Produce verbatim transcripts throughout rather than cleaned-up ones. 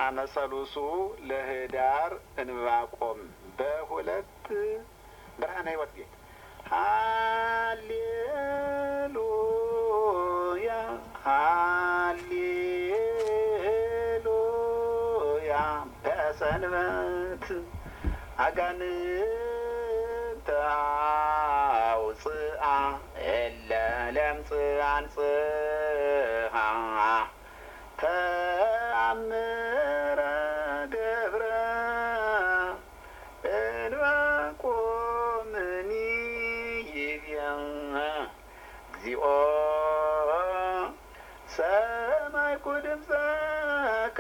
ድርሳነ ሰሉሱ ለህዳር እንባቆም በሁለት ብርሃነ ሕይወት ቤት ሃሌሉያ ሃሌሉያ በሰንበት አጋንንተ አውፅአ እለ ለምጽ አንጽሐ ተአምረ ገብረ እንባቆምኒ ይቤ እግዚኦ ሰማይኩ ድምፀከ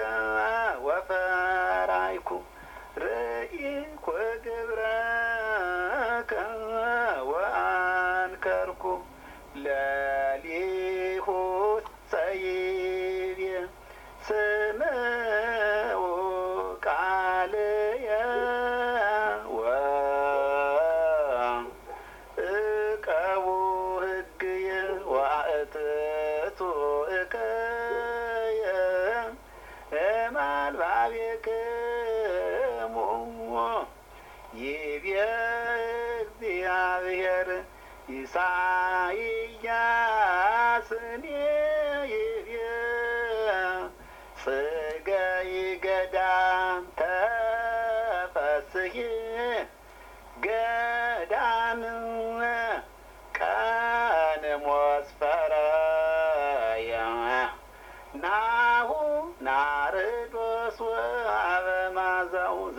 ወፈራይኩ ርኢኩ ግብረከ ወአንከርኩ ለሊሁ ሰይቤ ስምዑ ቃልየ ወእቀቡ ሕግየ ወአእትቱ እከየ እምአልባቤክሙ ይቤ እግዚአብሔር ኢሳይያስኒ ይቤ